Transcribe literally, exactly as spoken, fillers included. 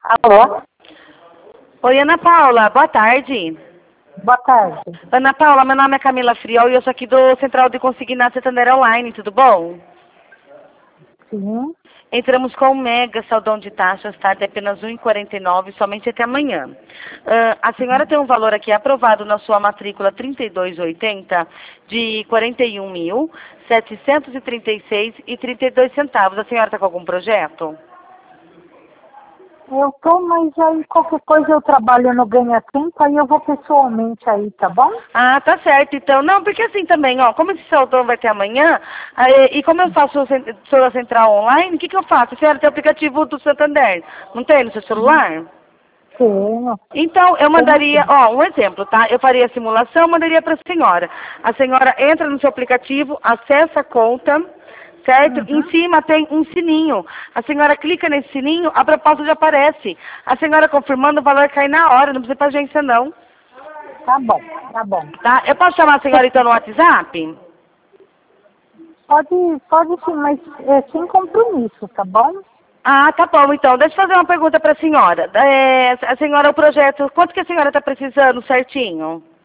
Alô? Oi, Ana Paula, boa tarde. Boa tarde. Ana Paula, meu nome é Camila Friol e eu sou aqui do Central de Consignado Santander Online, tudo bom? Sim. Entramos com um mega saldão de taxas, tá? De apenas um real e quarenta e nove centavos, somente até amanhã. Uh, a senhora tem um valor aqui aprovado na sua matrícula trinta e dois oitenta de quarenta e um mil, setecentos e trinta e seis reais e trinta e dois centavos. A senhora está com algum projeto? Eu tô, mas aí qualquer coisa eu trabalho no Ganha Tempo, aí eu vou pessoalmente aí, tá bom? Ah, tá certo, então. Não, porque assim também, ó, como esse saldão vai ter amanhã, aí, e como eu faço, sou da Central Online, o que que eu faço? A senhora tem o aplicativo do Santander, não tem no seu celular? Tenho. Então, eu Tenho mandaria, sim. ó, um exemplo, tá? Eu faria a simulação, mandaria para a senhora. A senhora entra no seu aplicativo, acessa a conta, certo? Em Uhum. cima tem um sininho. A senhora clica nesse sininho, a proposta já aparece. A senhora confirmando, o valor cai na hora, não precisa ir para agência, não. Tá bom, tá bom. Tá? Eu posso chamar a senhora, então, no WhatsApp? Pode, pode sim, mas é sem compromisso, tá bom? Ah, tá bom, então. Deixa eu fazer uma pergunta para a senhora. É, a senhora, o projeto, quanto que a senhora está precisando certinho?